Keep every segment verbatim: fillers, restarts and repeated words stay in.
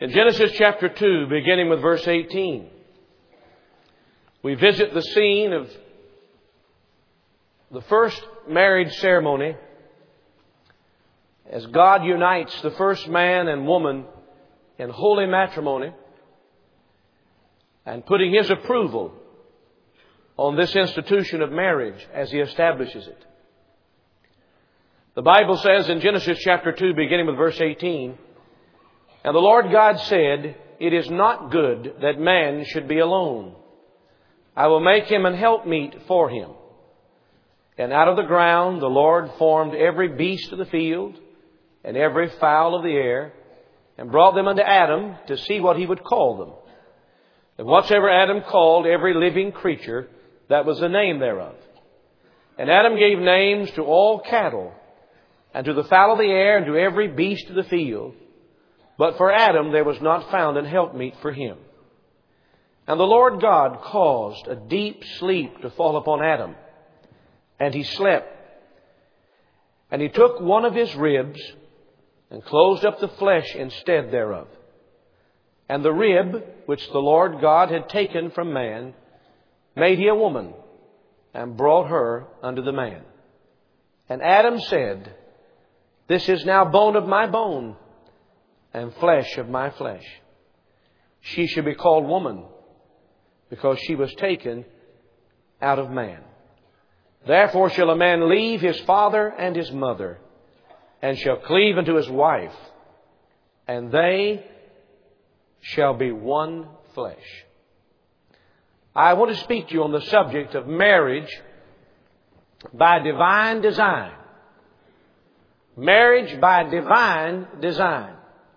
In Genesis chapter two, beginning with verse eighteen, we visit the scene of the first marriage ceremony as God unites the first man and woman in holy matrimony and putting His approval on this institution of marriage as He establishes it. The Bible says in Genesis chapter two, beginning with verse eighteen, "And the Lord God said, It is not good that man should be alone. I will make him an helpmeet for him. And out of the ground the Lord formed every beast of the field and every fowl of the air, and brought them unto Adam to see what he would call them. And whatsoever Adam called every living creature, that was the name thereof. And Adam gave names to all cattle, and to the fowl of the air, and to every beast of the field. But for Adam there was not found an helpmeet for him. And the Lord God caused a deep sleep to fall upon Adam, and he slept. And He took one of his ribs, and closed up the flesh instead thereof. And the rib which the Lord God had taken from man made He a woman, and brought her unto the man. And Adam said, This is now bone of my bone, and flesh of my flesh. She shall be called woman, because she was taken out of man. Therefore shall a man leave his father and his mother, and shall cleave unto his wife, and they shall be one flesh." I want to speak to you on the subject of marriage by divine design. Marriage by divine design.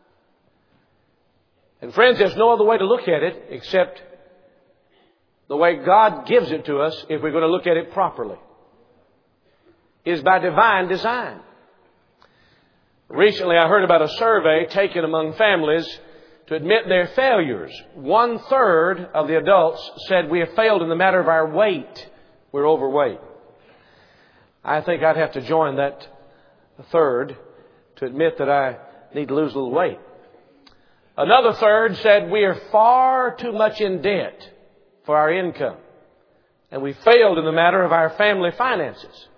And friends, there's no other way to look at it except the way God gives it to us if we're going to look at it properly. It is by divine design. Recently I heard about a survey taken among families to admit their failures. One third of the adults said we have failed in the matter of our weight. We're overweight. I think I'd have to join that third to admit that I need to lose a little weight. Another third said we are far too much in debt for our income, and we failed in the matter of our family finances.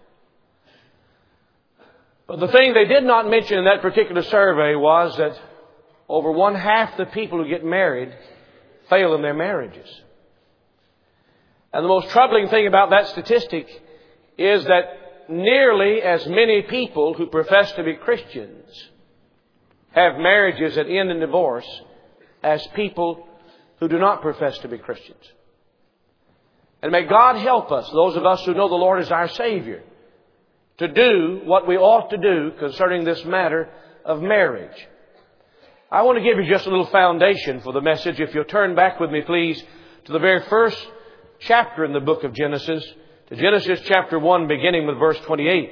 But the thing they did not mention in that particular survey was that over one half the people who get married fail in their marriages. And the most troubling thing about that statistic is that nearly as many people who profess to be Christians have marriages that end in divorce as people who do not profess to be Christians. And may God help us, those of us who know the Lord as our Savior, to do what we ought to do concerning this matter of marriage. I want to give you just a little foundation for the message. If you'll turn back with me, please, to the very first chapter in the book of Genesis, to Genesis chapter one, beginning with verse twenty-eight.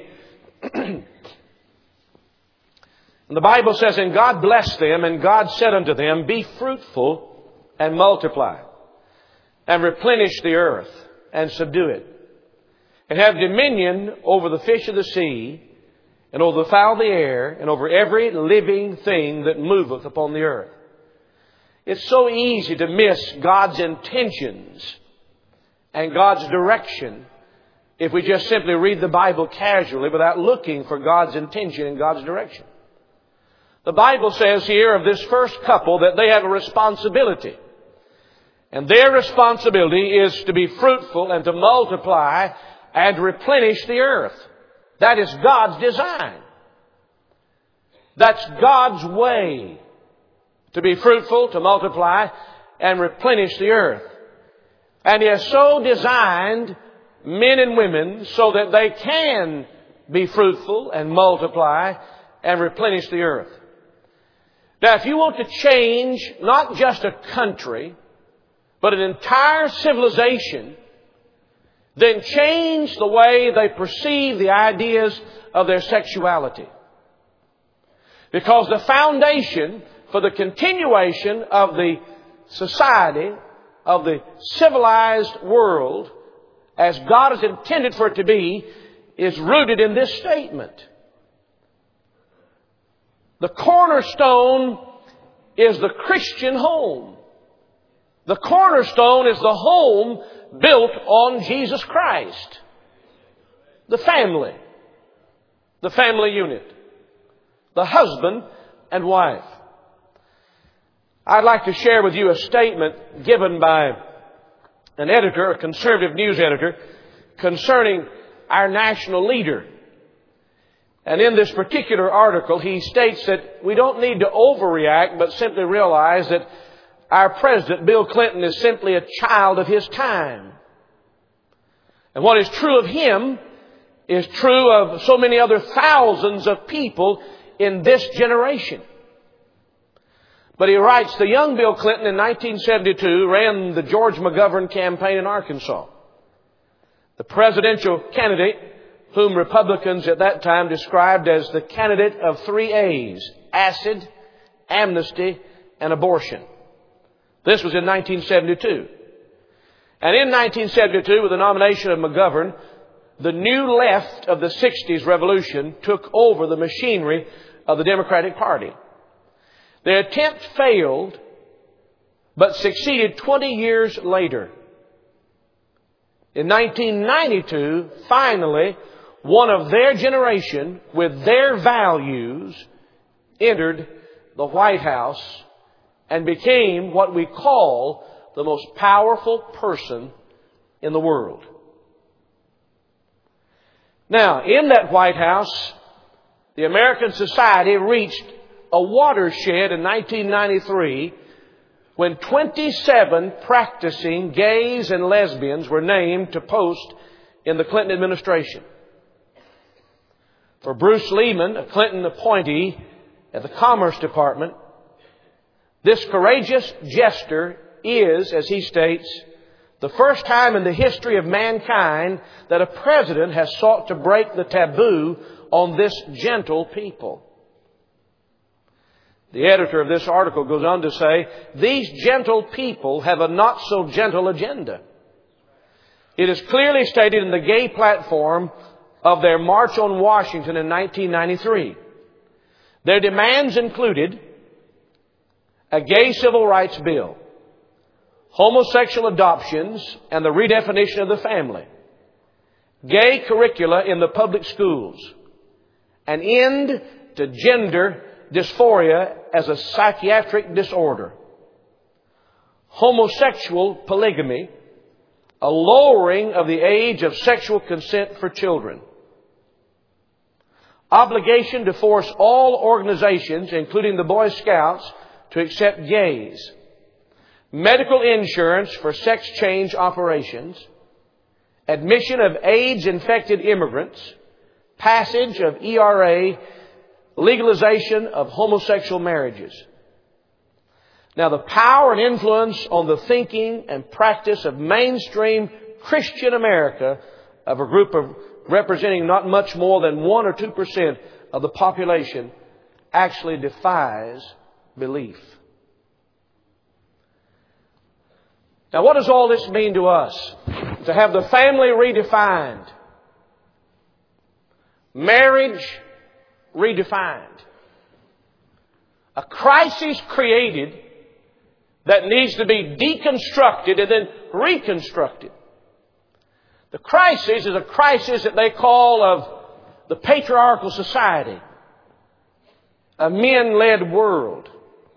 And the Bible says, "And God blessed them, and God said unto them, Be fruitful and multiply, and replenish the earth, and subdue it, and have dominion over the fish of the sea, and over the fowl of the air, and over every living thing that moveth upon the earth." It's so easy to miss God's intentions and God's direction if we just simply read the Bible casually without looking for God's intention and God's direction. The Bible says here of this first couple that they have a responsibility. And their responsibility is to be fruitful and to multiply and replenish the earth. That is God's design. That's God's way to be fruitful, to multiply, and replenish the earth. And He has so designed men and women so that they can be fruitful and multiply and replenish the earth. Now, if you want to change not just a country, but an entire civilization, then change the way they perceive the ideas of their sexuality. Because the foundation for the continuation of the society, of the civilized world, as God has intended for it to be, is rooted in this statement. The cornerstone is the Christian home. The cornerstone is the home built on Jesus Christ. The family. The family unit. The husband and wife. I'd like to share with you a statement given by an editor, a conservative news editor, concerning our national leader. And in this particular article, he states that we don't need to overreact, but simply realize that our president, Bill Clinton, is simply a child of his time. And what is true of him is true of so many other thousands of people in this generation. But he writes, the young Bill Clinton in nineteen seventy-two ran the George McGovern campaign in Arkansas. The presidential candidate, whom Republicans at that time described as the candidate of three A's: acid, amnesty, and abortion. This was in nineteen seventy-two. And in nineteen seventy-two, with the nomination of McGovern, the new left of the sixties revolution took over the machinery of the Democratic Party. Their attempt failed, but succeeded twenty years later. In nineteen ninety-two, finally, one of their generation, with their values, entered the White House and became what we call the most powerful person in the world. Now, in that White House, the American society reached a watershed in nineteen ninety-three when twenty-seven practicing gays and lesbians were named to post in the Clinton administration. For Bruce Lehman, a Clinton appointee at the Commerce Department, this courageous gesture is, as he states, the first time in the history of mankind that a president has sought to break the taboo on this gentle people. The editor of this article goes on to say, these gentle people have a not-so-gentle agenda. It is clearly stated in the gay platform of their March on Washington in nineteen ninety-three. Their demands included a gay civil rights bill, homosexual adoptions and the redefinition of the family, gay curricula in the public schools, an end to gender dysphoria as a psychiatric disorder, homosexual polygamy, a lowering of the age of sexual consent for children, obligation to force all organizations, including the Boy Scouts, to accept gays, medical insurance for sex change operations, admission of AIDS-infected immigrants, passage of E R A, legalization of homosexual marriages. Now, the power and influence on the thinking and practice of mainstream Christian America, of a group of representing not much more than one or two percent of the population, actually defies belief. Now, what does all this mean to us? To have the family redefined, marriage redefined, a crisis created that needs to be deconstructed and then reconstructed. The crisis is a crisis that they call of the patriarchal society, a men-led world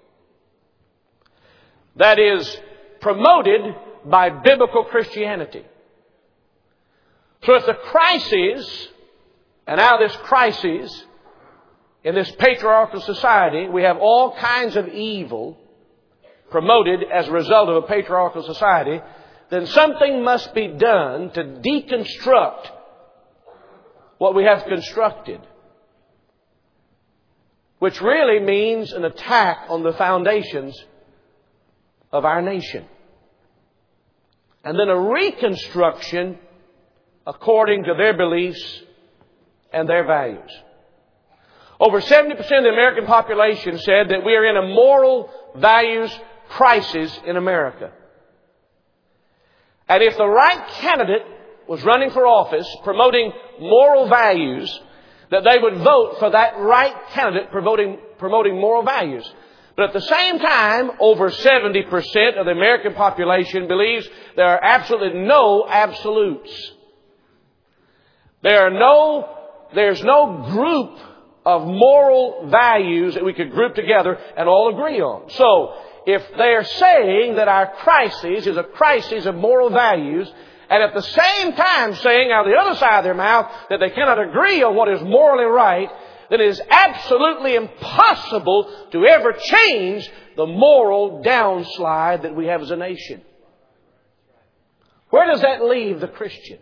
that is promoted by biblical Christianity. So if the crisis, and out of this crisis, in this patriarchal society, we have all kinds of evil promoted as a result of a patriarchal society, then something must be done to deconstruct what we have constructed, which really means an attack on the foundations of our nation. And then a reconstruction according to their beliefs and their values. Over seventy percent of the American population said that we are in a moral values crisis in America. And if the right candidate was running for office promoting moral values, that they would vote for that right candidate promoting, promoting moral values. But at the same time, over seventy percent of the American population believes there are absolutely no absolutes. There are no, there's no group of moral values that we could group together and all agree on. So, if they're saying that our crisis is a crisis of moral values, and at the same time saying out of the other side of their mouth that they cannot agree on what is morally right, then it is absolutely impossible to ever change the moral downslide that we have as a nation. Where does that leave the Christian?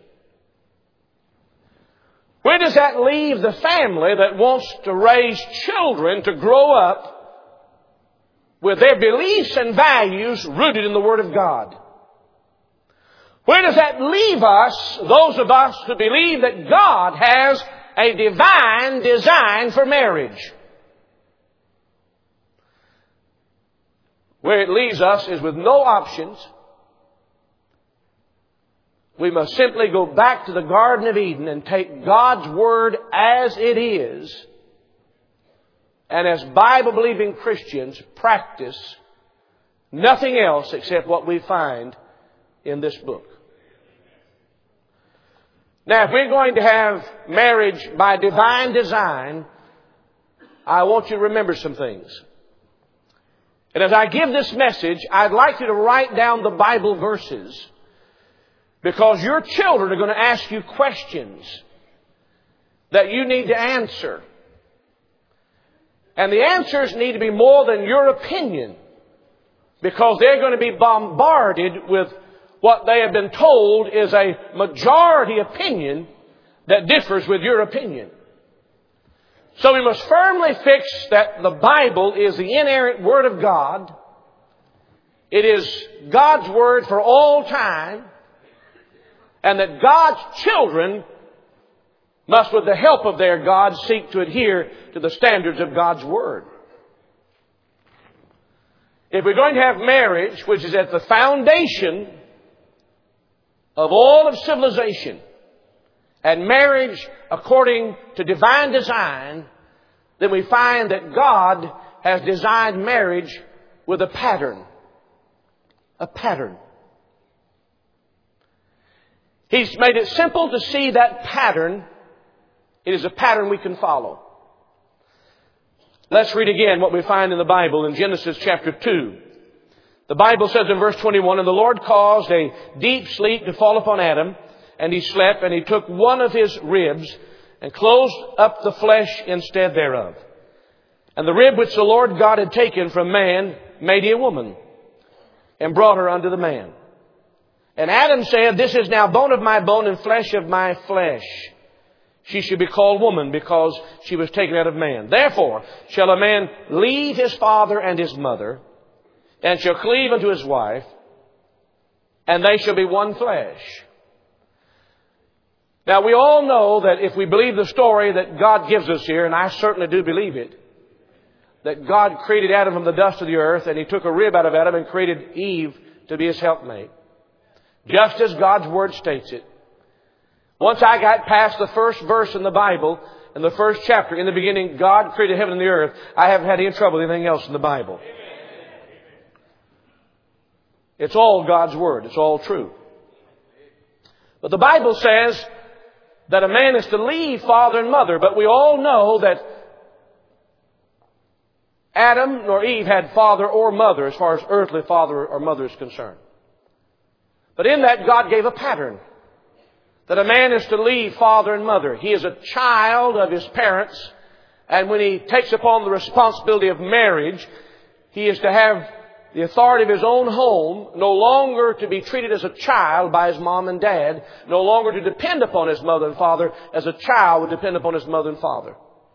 Where does that leave the family that wants to raise children to grow up with their beliefs and values rooted in the Word of God? Where does that leave us, those of us who believe that God has a divine design for marriage? Where it leaves us is with no options. We must simply go back to the Garden of Eden and take God's Word as it is, and as Bible-believing Christians practice nothing else except what we find in this book. Now, if we're going to have marriage by divine design, I want you to remember some things. And as I give this message, I'd like you to write down the Bible verses, because your children are going to ask you questions that you need to answer. And the answers need to be more than your opinion, because they're going to be bombarded with what they have been told is a majority opinion that differs with your opinion. So we must firmly fix that the Bible is the inerrant Word of God. It is God's Word for all time. And that God's children must, with the help of their God, seek to adhere to the standards of God's Word. If we're going to have marriage, which is at the foundation of all of civilization, and marriage according to divine design, then we find that God has designed marriage with a pattern. A pattern. He's made it simple to see that pattern. It is a pattern we can follow. Let's read again what we find in the Bible in Genesis chapter two. The Bible says in verse twenty-one, "And the Lord caused a deep sleep to fall upon Adam, and he slept, and he took one of his ribs, and closed up the flesh instead thereof. And the rib which the Lord God had taken from man made he a woman, and brought her unto the man. And Adam said, This is now bone of my bone and flesh of my flesh. She should be called woman, because she was taken out of man. Therefore shall a man leave his father and his mother, and shall cleave unto his wife, and they shall be one flesh." Now, we all know that if we believe the story that God gives us here, and I certainly do believe it, that God created Adam from the dust of the earth, and He took a rib out of Adam and created Eve to be his helpmate, just as God's Word states it. Once I got past the first verse in the Bible, in the first chapter, in the beginning, God created heaven and the earth, I haven't had any trouble with anything else in the Bible. It's all God's Word. It's all true. But the Bible says that a man is to leave father and mother, but we all know that Adam nor Eve had father or mother as far as earthly father or mother is concerned. But in that, God gave a pattern. That a man is to leave father and mother. He is a child of his parents. And when he takes upon the responsibility of marriage, he is to have the authority of his own home, no longer to be treated as a child by his mom and dad, no longer to depend upon his mother and father as a child would depend upon his mother and father.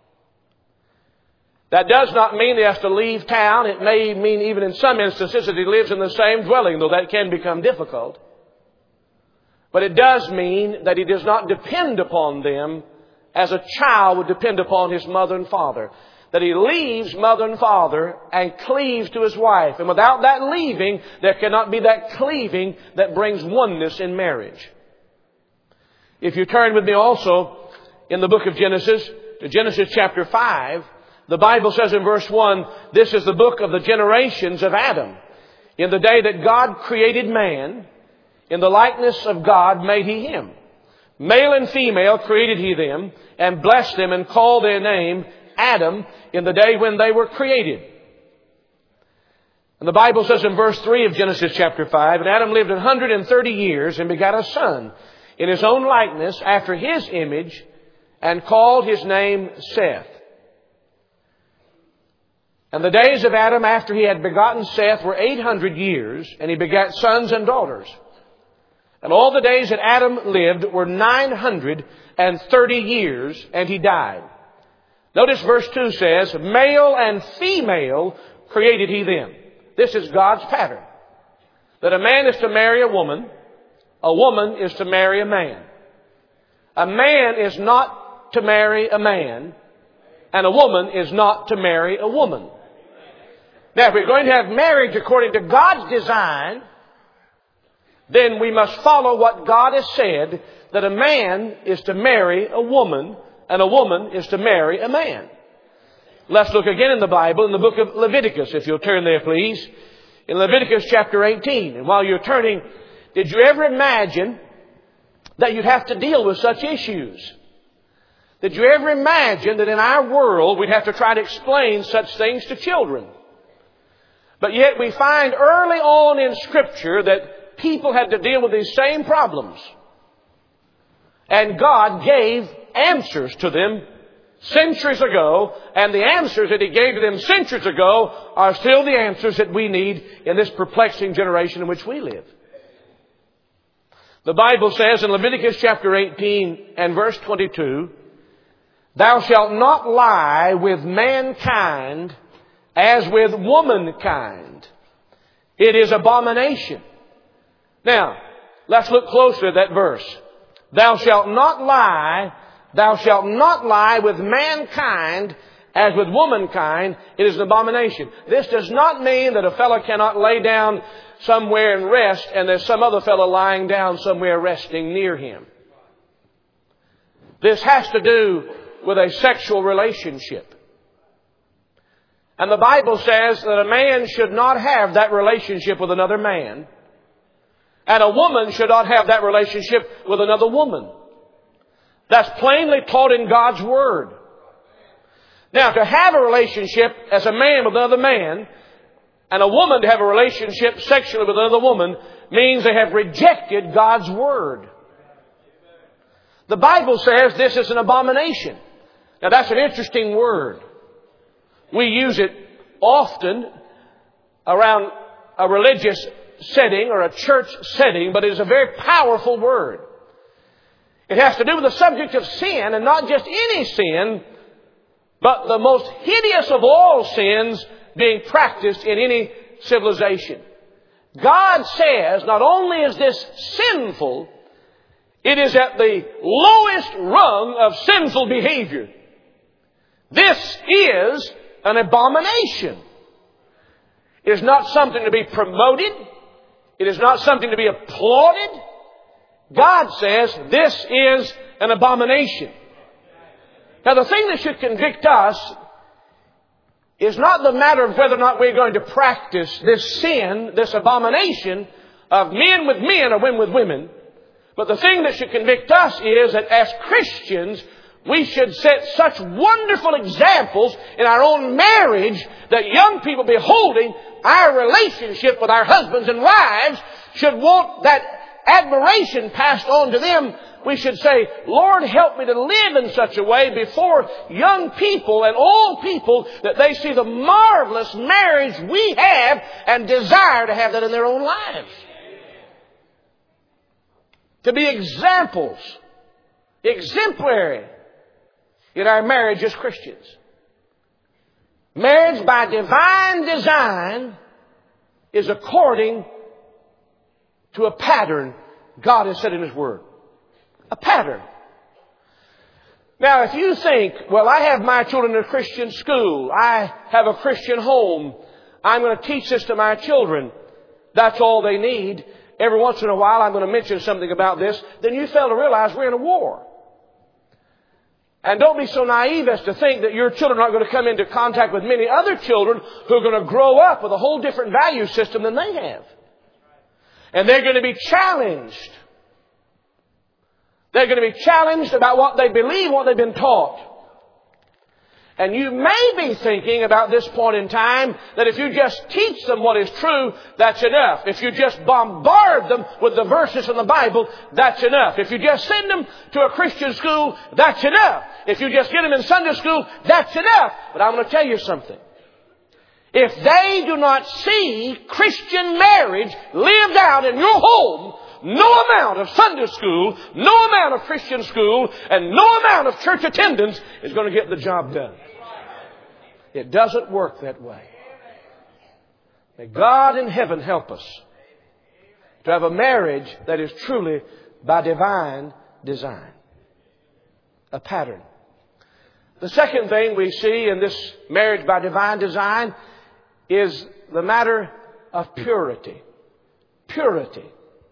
That does not mean he has to leave town. It may mean even in some instances that he lives in the same dwelling, though that can become difficult. But it does mean that he does not depend upon them as a child would depend upon his mother and father. That he leaves mother and father and cleaves to his wife. And without that leaving, there cannot be that cleaving that brings oneness in marriage. If you turn with me also in the book of Genesis to Genesis chapter five, The Bible says in verse one, this is the book of the generations of Adam. In the day that God created man, in the likeness of God made He him. Male and female created He them, and blessed them, and called their name Adam in the day when they were created. And the Bible says in verse three of Genesis chapter five, and Adam lived one hundred thirty years and begat a son in his own likeness after his image, and called his name Seth. And the days of Adam after he had begotten Seth were eight hundred years, and he begat sons and daughters. And all the days that Adam lived were nine hundred thirty years, and he died. Notice verse two says, male and female created He them. This is God's pattern. That a man is to marry a woman, a woman is to marry a man. A man is not to marry a man, and a woman is not to marry a woman. Now, if we're going to have marriage according to God's design, then we must follow what God has said, that a man is to marry a woman, and a woman is to marry a man. Let's look again in the Bible, in the book of Leviticus, if you'll turn there, please. In Leviticus chapter eighteen. And while you're turning, did you ever imagine that you'd have to deal with such issues? Did you ever imagine that in our world we'd have to try to explain such things to children? But yet we find early on in Scripture that people had to deal with these same problems. And God gave answers to them centuries ago, and the answers that He gave to them centuries ago are still the answers that we need in this perplexing generation in which we live. The Bible says in Leviticus chapter eighteen and verse twenty-two, thou shalt not lie with mankind as with womankind. It is abomination. Now, let's look closer at that verse. Thou shalt not lie, thou shalt not lie with mankind as with womankind. It is an abomination. This does not mean that a fellow cannot lay down somewhere and rest, and there's some other fellow lying down somewhere resting near him. This has to do with a sexual relationship. And the Bible says that a man should not have that relationship with another man. And a woman should not have that relationship with another woman. That's plainly taught in God's Word. Now, to have a relationship as a man with another man, and a woman to have a relationship sexually with another woman, means they have rejected God's Word. The Bible says this is an abomination. Now, that's an interesting word. We use it often around a religious setting or a church setting, but it is a very powerful word. It has to do with the subject of sin, and not just any sin, but the most hideous of all sins being practiced in any civilization. God says not only is this sinful, it is at the lowest rung of sinful behavior. This is an abomination. It is not something to be promoted. It is not something to be applauded. God says this is an abomination. Now, the thing that should convict us is not the matter of whether or not we're going to practice this sin, this abomination of men with men or women with women. But the thing that should convict us is that as Christians, we should set such wonderful examples in our own marriage that young people beholding our relationship with our husbands and wives should want that admiration passed on to them. We should say, Lord, help me to live in such a way before young people and old people that they see the marvelous marriage we have and desire to have that in their own lives. To be examples, exemplary in our marriage as Christians. Marriage by divine design is according to a pattern God has set in His Word. A pattern. Now, if you think, well, I have my children in a Christian school, I have a Christian home, I'm going to teach this to my children, that's all they need. Every once in a while I'm going to mention something about this, then you fail to realize we're in a war. And don't be so naive as to think that your children aren't going to come into contact with many other children who are going to grow up with a whole different value system than they have. And they're going to be challenged. They're going to be challenged about what they believe, what they've been taught. And you may be thinking about this point in time that if you just teach them what is true, that's enough. If you just bombard them with the verses in the Bible, that's enough. If you just send them to a Christian school, that's enough. If you just get them in Sunday school, that's enough. But I'm going to tell you something. If they do not see Christian marriage lived out in your home, no amount of Sunday school, no amount of Christian school, and no amount of church attendance is going to get the job done. It doesn't work that way. May God in heaven help us to have a marriage that is truly by divine design. A pattern. The second thing we see in this marriage by divine design is the matter of purity. Purity.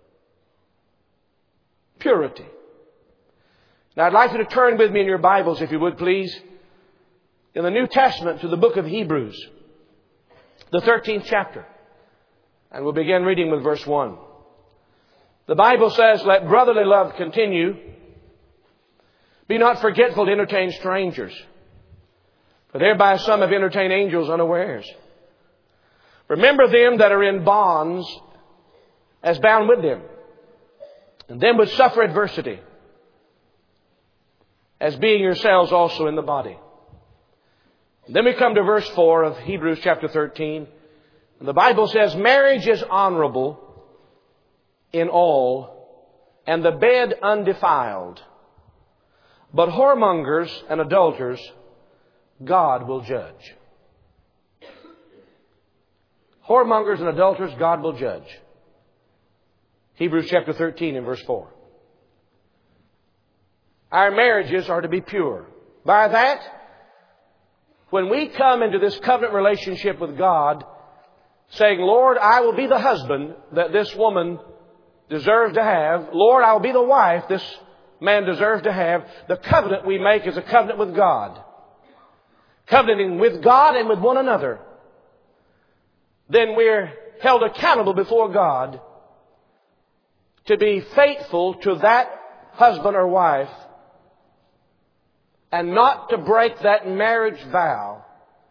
Purity. Now I'd like you to turn with me in your Bibles, if you would please, in the New Testament to the book of Hebrews, the thirteenth chapter. And we'll begin reading with verse one. The Bible says, "Let brotherly love continue. Be not forgetful to entertain strangers, for thereby some have entertained angels unawares. Remember them that are in bonds as bound with them, and them which suffer adversity, as being yourselves also in the body." And then we come to verse four of Hebrews chapter thirteen. And the Bible says, "Marriage is honorable in all, and the bed undefiled. But whoremongers and adulterers God will judge." Whoremongers and adulterers God will judge. Hebrews chapter thirteen and verse four. Our marriages are to be pure. By that, when we come into this covenant relationship with God, saying, "Lord, I will be the husband that this woman deserves to have. Lord, I will be the wife this man deserves to have," the covenant we make is a covenant with God. Covenanting with God and with one another. Then we're held accountable before God to be faithful to that husband or wife and not to break that marriage vow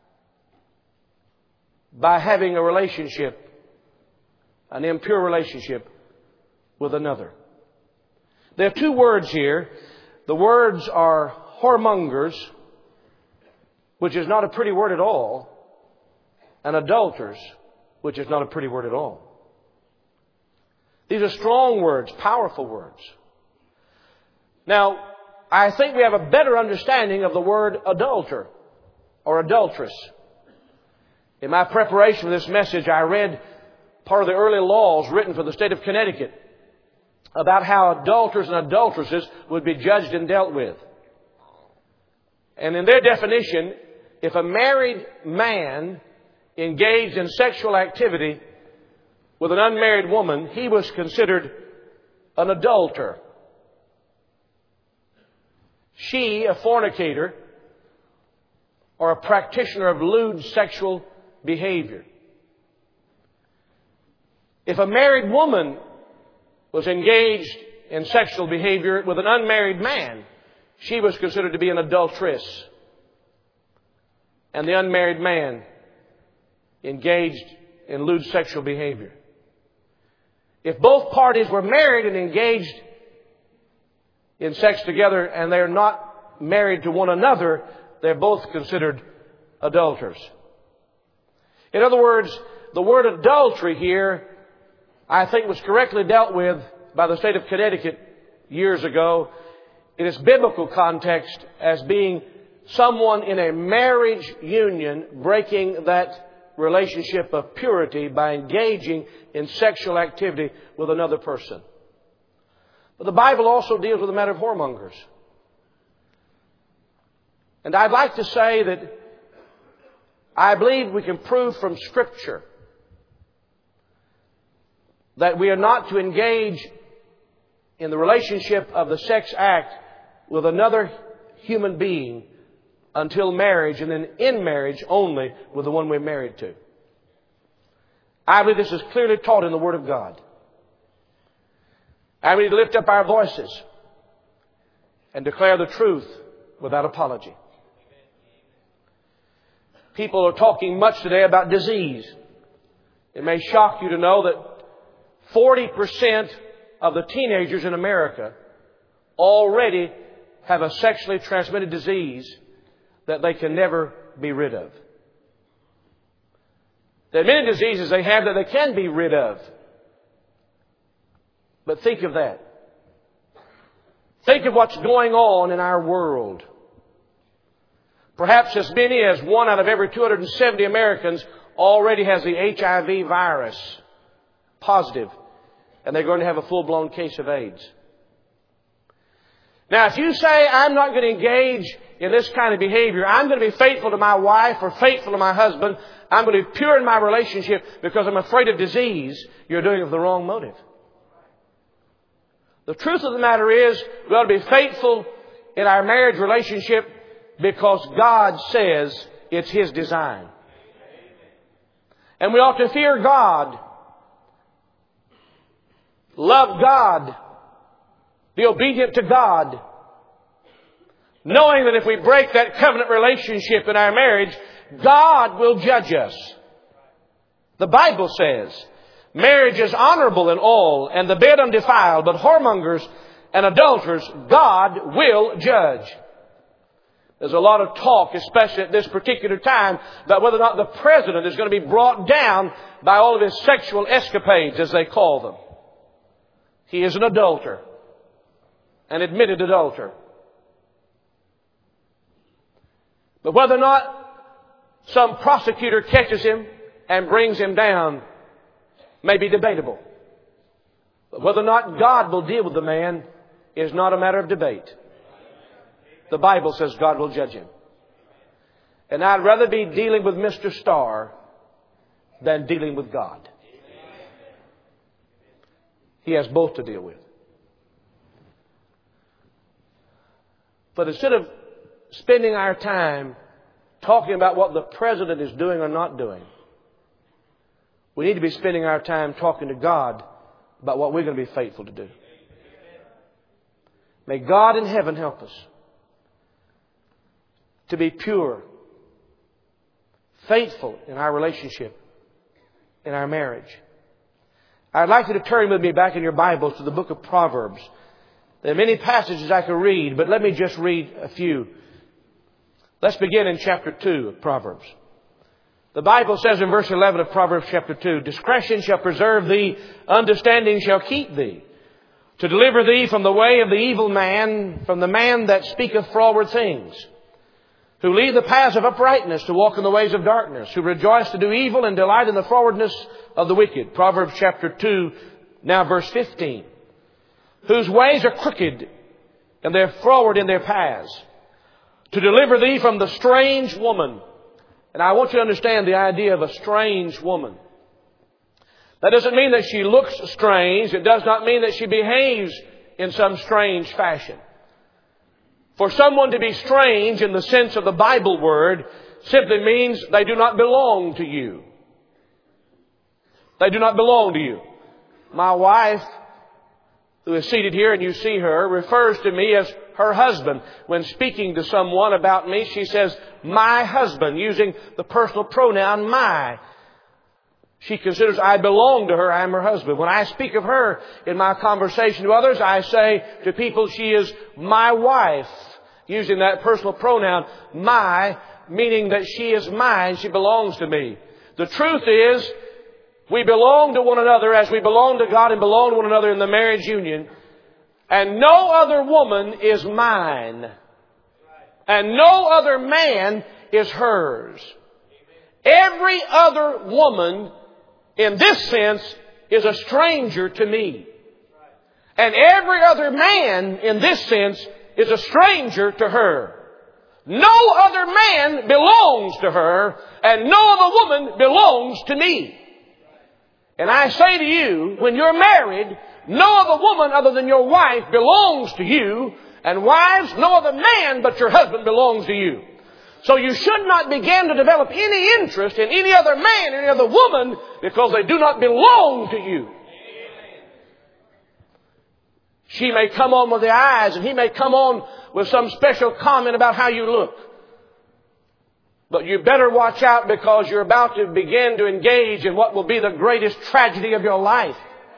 by having a relationship, an impure relationship with another. There are two words here. The words are whoremongers, which is not a pretty word at all, and adulterers, which is not a pretty word at all. These are strong words, powerful words. Now, I think we have a better understanding of the word adulterer or adulteress. In my preparation for this message, I read part of the early laws written for the state of Connecticut about how adulterers and adulteresses would be judged and dealt with. And in their definition, if a married man engaged in sexual activity with an unmarried woman, he was considered an adulterer. She, a fornicator, or a practitioner of lewd sexual behavior. If a married woman was engaged in sexual behavior with an unmarried man, she was considered to be an adulteress. And the unmarried man engaged in lewd sexual behavior. If both parties were married and engaged in sex together and they're not married to one another, they're both considered adulterers. In other words, the word adultery here, I think, was correctly dealt with by the state of Connecticut years ago in its biblical context as being someone in a marriage union breaking that relationship of purity by engaging in sexual activity with another person. But the Bible also deals with the matter of whoremongers. And I'd like to say that I believe we can prove from Scripture that we are not to engage in the relationship of the sex act with another human being until marriage, and then in marriage only with the one we're married to. I believe this is clearly taught in the Word of God. And we need to lift up our voices and declare the truth without apology. People are talking much today about disease. It may shock you to know that forty percent of the teenagers in America already have a sexually transmitted disease that they can never be rid of. There are many diseases they have that they can be rid of. But think of that. Think of what's going on in our world. Perhaps as many as one out of every two hundred seventy Americans already has the H I V virus positive, and they're going to have a full-blown case of AIDS. Now, if you say, I'm not going to engage in this kind of behavior, I'm going to be faithful to my wife or faithful to my husband, I'm going to be pure in my relationship because I'm afraid of disease, you're doing it with the wrong motive. The truth of the matter is, we ought to be faithful in our marriage relationship because God says it's His design. And we ought to fear God, love God, be obedient to God, knowing that if we break that covenant relationship in our marriage, God will judge us. The Bible says, marriage is honorable in all, and the bed undefiled, but whoremongers and adulterers God will judge. There's a lot of talk, especially at this particular time, about whether or not the president is going to be brought down by all of his sexual escapades, as they call them. He is an adulterer, an admitted adulterer. But whether or not some prosecutor catches him and brings him down may be debatable. But whether or not God will deal with the man is not a matter of debate. The Bible says God will judge him. And I'd rather be dealing with Mister Starr than dealing with God. He has both to deal with. But instead of spending our time talking about what the president is doing or not doing, we need to be spending our time talking to God about what we're going to be faithful to do. May God in heaven help us to be pure, faithful in our relationship, in our marriage. I'd like you to turn with me back in your Bibles to the book of Proverbs. There are many passages I could read, but let me just read a few. Let's begin in chapter two of Proverbs. The Bible says in verse eleven of Proverbs chapter two, discretion shall preserve thee, understanding shall keep thee, to deliver thee from the way of the evil man, from the man that speaketh froward things, who lead the paths of uprightness, to walk in the ways of darkness, who rejoice to do evil and delight in the frowardness of the wicked. Proverbs chapter two, now verse fifteen. Whose ways are crooked, and they're froward in their paths, to deliver thee from the strange woman. And I want you to understand the idea of a strange woman. That doesn't mean that she looks strange. It does not mean that she behaves in some strange fashion. For someone to be strange in the sense of the Bible word simply means they do not belong to you. They do not belong to you. My wife, who is seated here and you see her, refers to me as her husband. When speaking to someone about me, she says, my husband, using the personal pronoun my. She considers I belong to her, I am her husband. When I speak of her in my conversation to others, I say to people she is my wife, using that personal pronoun my, meaning that she is mine, she belongs to me. The truth is, we belong to one another as we belong to God and belong to one another in the marriage union. And no other woman is mine. And no other man is hers. Every other woman, in this sense, is a stranger to me. And every other man, in this sense, is a stranger to her. No other man belongs to her, and no other woman belongs to me. And I say to you, when you're married, no other woman other than your wife belongs to you, And wives, no other man but your husband belongs to you. So you should not begin to develop any interest in any other man, any other woman, because they do not belong to you. She may come on with the eyes, and he may come on with some special comment about how you look. But you better watch out, because you're about to begin to engage in what will be the greatest tragedy of your life.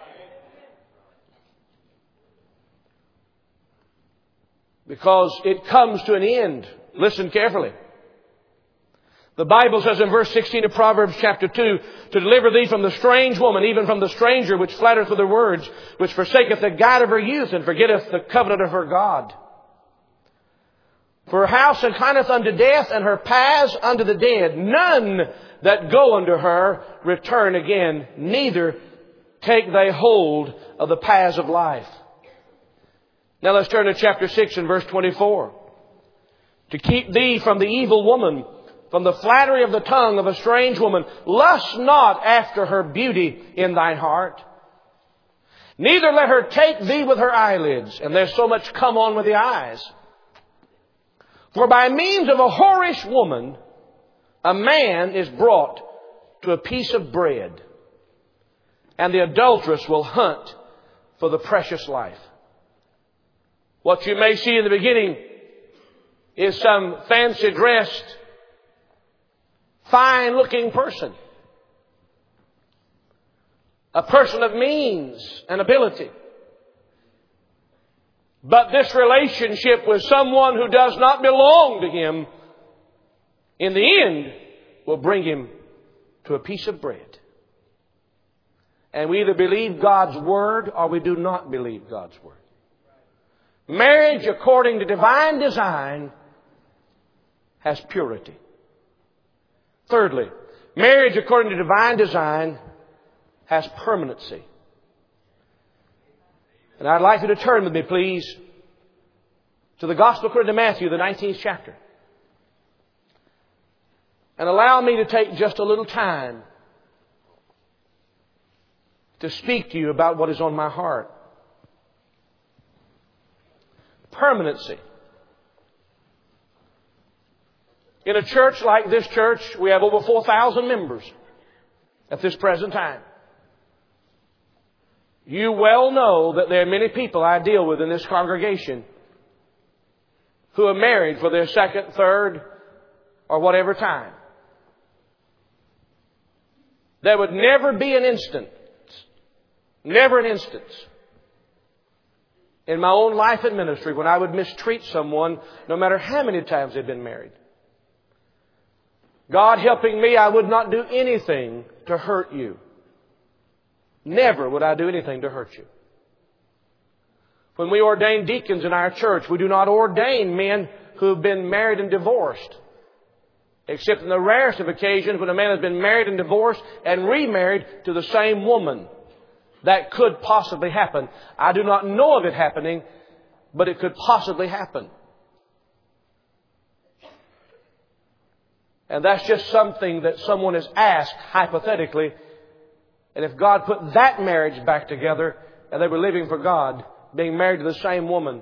Because it comes to an end. Listen carefully. The Bible says in verse sixteen of Proverbs chapter two, to deliver thee from the strange woman, even from the stranger which flattereth with her words, which forsaketh the guide of her youth, and forgetteth the covenant of her God. For her house inclineth unto death, and her paths unto the dead. None that go unto her return again, neither take they hold of the paths of life. Now let's turn to chapter six and verse twenty-four. To keep thee from the evil woman, from the flattery of the tongue of a strange woman, lust not after her beauty in thine heart. Neither let her take thee with her eyelids. And there's so much come on with the eyes. For by means of a whorish woman, a man is brought to a piece of bread, and the adulteress will hunt for the precious life. What you may see in the beginning is some fancy dressed, fine looking person. A person of means and ability. But this relationship with someone who does not belong to him, in the end, will bring him to a piece of bread. And we either believe God's Word or we do not believe God's Word. Marriage, according to divine design, has purity. Thirdly, marriage, according to divine design, has permanency. And I'd like you to turn with me, please, to the Gospel according to Matthew, the nineteenth chapter. And allow me to take just a little time to speak to you about what is on my heart. Permanency. In a church like this church, we have over four thousand members at this present time. You well know that there are many people I deal with in this congregation who are married for their second, third, or whatever time. There would never be an instant, never an instance in my own life and ministry when I would mistreat someone no matter how many times they've been married. God helping me, I would not do anything to hurt you. Never would I do anything to hurt you. When we ordain deacons in our church, we do not ordain men who have been married and divorced. Except in the rarest of occasions when a man has been married and divorced and remarried to the same woman. That could possibly happen. I do not know of it happening, but it could possibly happen. And that's just something that someone has asked hypothetically. And if God put that marriage back together and they were living for God, being married to the same woman,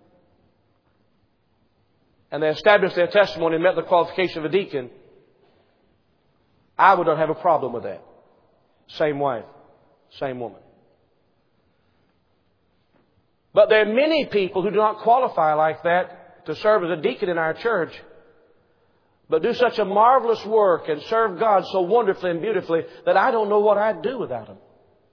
and they established their testimony and met the qualification of a deacon, I would not have a problem with that. Same wife, same woman. But there are many people who do not qualify like that to serve as a deacon in our church, but do such a marvelous work and serve God so wonderfully and beautifully that I don't know what I'd do without them.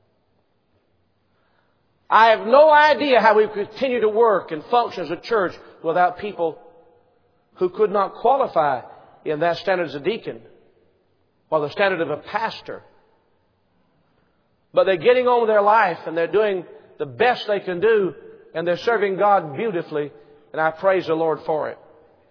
I have no idea how we continue to work and function as a church without people who could not qualify in that standard as a deacon or the standard of a pastor. But they're getting on with their life and they're doing the best they can do and they're serving God beautifully, and I praise the Lord for it.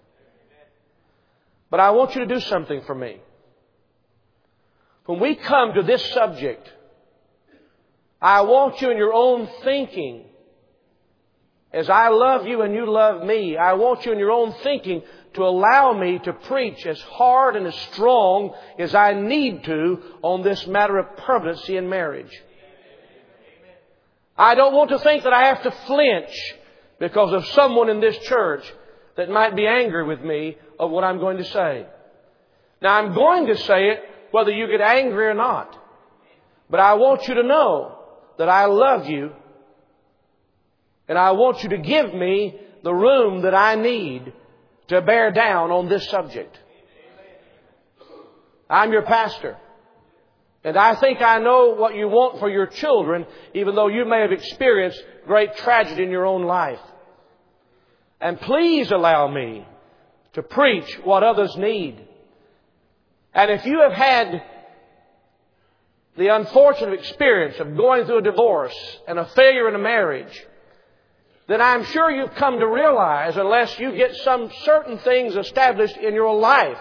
But I want you to do something for me. When we come to this subject, I want you in your own thinking, as I love you and you love me, I want you in your own thinking to allow me to preach as hard and as strong as I need to on this matter of permanency in marriage. I don't want to think that I have to flinch because of someone in this church that might be angry with me of what I'm going to say. Now, I'm going to say it whether you get angry or not. But I want you to know that I love you, and I want you to give me the room that I need to bear down on this subject. I'm your pastor. And I think I know what you want for your children, even though you may have experienced great tragedy in your own life. And please allow me to preach what others need. And if you have had the unfortunate experience of going through a divorce and a failure in a marriage, then I'm sure you've come to realize, unless you get some certain things established in your life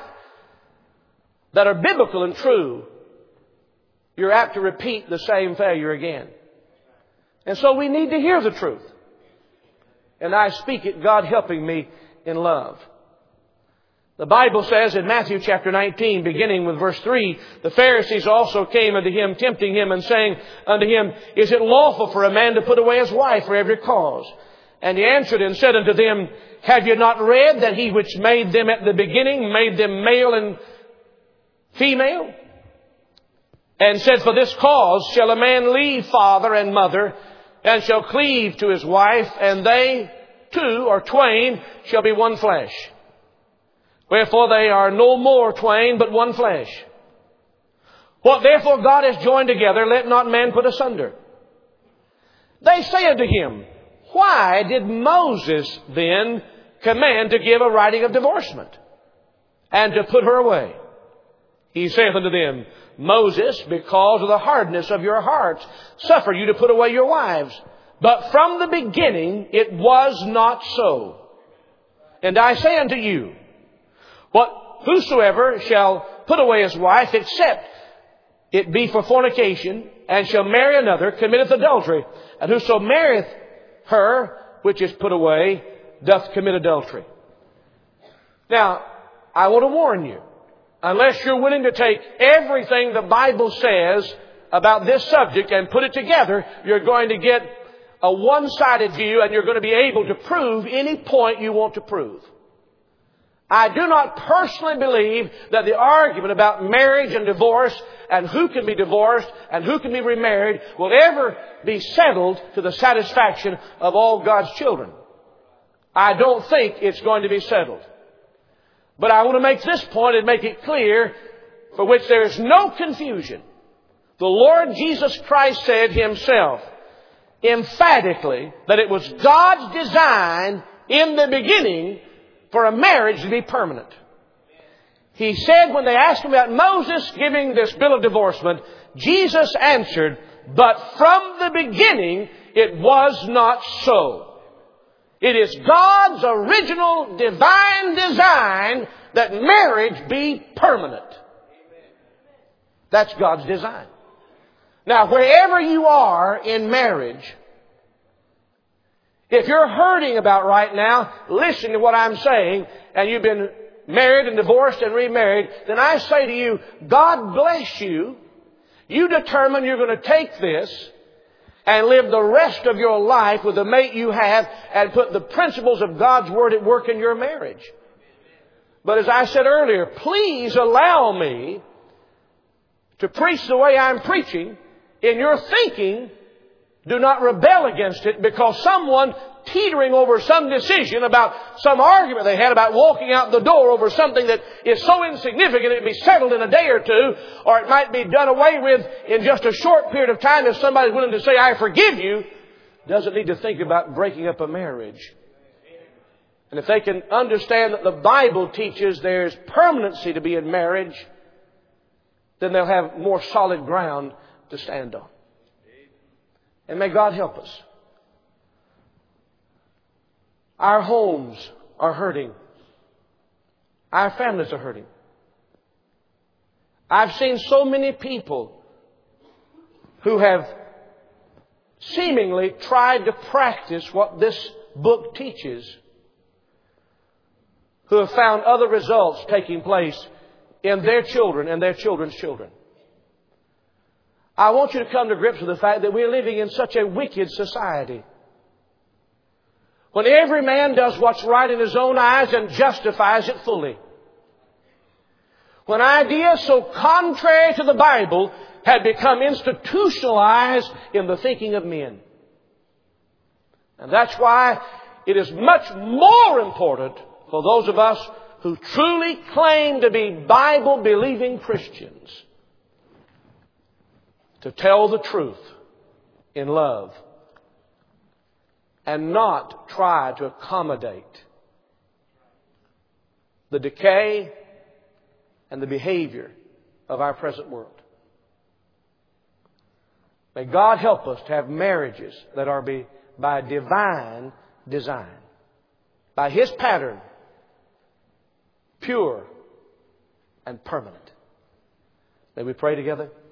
that are biblical and true, you're apt to repeat the same failure again. And so we need to hear the truth. And I speak it, God helping me, in love. The Bible says in Matthew chapter nineteen, beginning with verse three, the Pharisees also came unto him, tempting him, and saying unto him, Is it lawful for a man to put away his wife for every cause? And he answered and said unto them, Have you not read that he which made them at the beginning made them male and female? And said, For this cause shall a man leave father and mother, and shall cleave to his wife, and they two or twain shall be one flesh. Wherefore they are no more twain, but one flesh. What therefore God has joined together, let not man put asunder. They say unto him, Why did Moses then command to give a writing of divorcement, and to put her away? He saith unto them, Moses, because of the hardness of your hearts, suffered you to put away your wives. But from the beginning it was not so. And I say unto you, what whosoever shall put away his wife, except it be for fornication, and shall marry another, committeth adultery. And whoso marrieth her which is put away, doth commit adultery. Now, I want to warn you, unless you're willing to take everything the Bible says about this subject and put it together, you're going to get a one-sided view, and you're going to be able to prove any point you want to prove. I do not personally believe that the argument about marriage and divorce and who can be divorced and who can be remarried will ever be settled to the satisfaction of all God's children. I don't think it's going to be settled. But I want to make this point and make it clear, for which there is no confusion. The Lord Jesus Christ said Himself emphatically that it was God's design in the beginning for a marriage to be permanent. He said when they asked Him about Moses giving this bill of divorcement, Jesus answered, But from the beginning it was not so. It is God's original divine design that marriage be permanent. That's God's design. Now, wherever you are in marriage, if you're hurting about right now, listen to what I'm saying, and you've been married and divorced and remarried, then I say to you, God bless you. You determine you're going to take this and live the rest of your life with the mate you have and put the principles of God's Word at work in your marriage. But as I said earlier, please allow me to preach the way I'm preaching. In your thinking, do not rebel against it because someone teetering over some decision about some argument they had about walking out the door over something that is so insignificant it be settled in a day or two, or it might be done away with in just a short period of time if somebody's willing to say, I forgive you, doesn't need to think about breaking up a marriage. And if they can understand that the Bible teaches there's permanency to be in marriage, then they'll have more solid ground to stand on. And may God help us. Our homes are hurting. Our families are hurting. I've seen so many people who have seemingly tried to practice what this book teaches, who have found other results taking place in their children and their children's children. I want you to come to grips with the fact that we're living in such a wicked society. When every man does what's right in his own eyes and justifies it fully. When ideas so contrary to the Bible had become institutionalized in the thinking of men. And that's why it is much more important for those of us who truly claim to be Bible-believing Christians to tell the truth in love and not try to accommodate the decay and the behavior of our present world. May God help us to have marriages that are be, by divine design, by His pattern, pure and permanent. May we pray together?